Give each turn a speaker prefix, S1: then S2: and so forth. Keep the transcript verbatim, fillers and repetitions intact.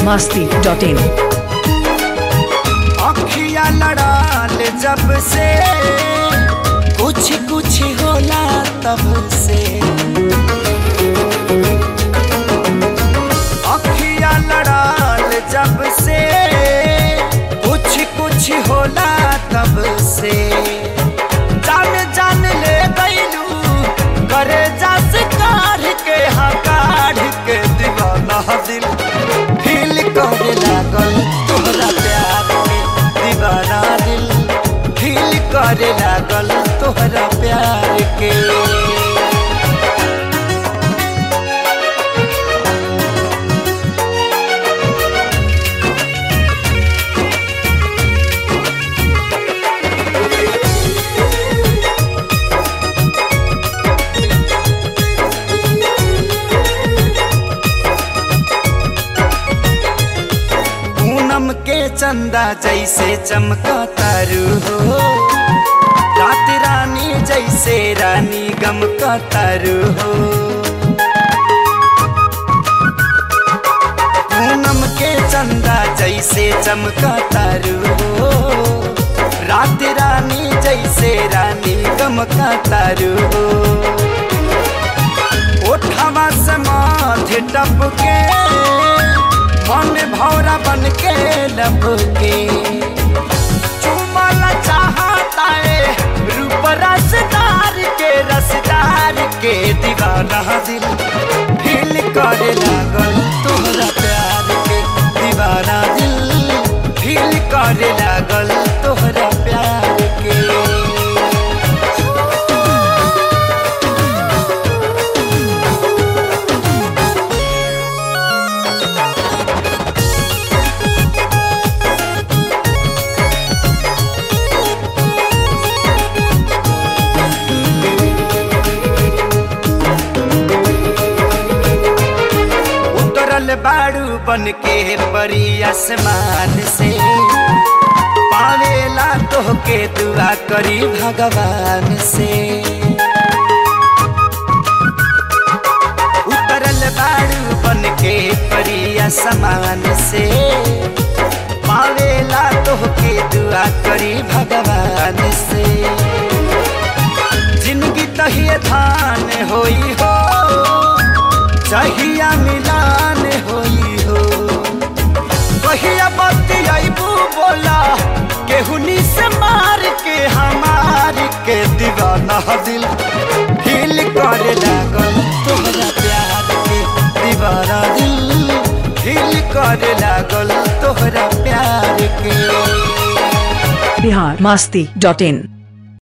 S1: मस्ती dot इन।
S2: अखिया लड़ाल जब से कुछ कुछ होला तब से, अखिया लड़ाल जब से कुछ कुछ होला तब से, जान जान ले गईलू करे जस कार के हकार के दीवाना दिल फील करे लागल तोहरा प्यार के, दीवाना दिल फील करे लागल तोहरा प्यार के। के चंदा जैसे चमका तारू हो, रात रानी जैसे रानी गम का तारू हो। पूनम के चंदा जैसे चमका तारू हो, रात रानी जैसे रानी गम का तारू हो। ओठवा से माथे टपके मन भौरा बन के लब के, चुमला चाहता है रूप रसदार के, रसदार के दीवाना दिल फील करे लागल तोहरा प्यार के, दीवाना दिल फील करे लागल तोहरा प्यार के। बाड़ू बन के परी आसमान से, पावेला तोहके दुआ करी भगवान से। उतरल बाड़ू बन के परी आसमान से, पावेला तोहके दुआ करी भगवान से। जिंदगी तहिए धान होई हो, चाहिया मिलान होई हो, कहिया बतियाबू बोला केहुनी से मार के हमार के, दीवाना दिल फील करे लागल तोहरा प्यार के, दीवाना दिल फील करे लागल तोहरा प्यार के।
S1: बिहार मस्ती डॉट इन।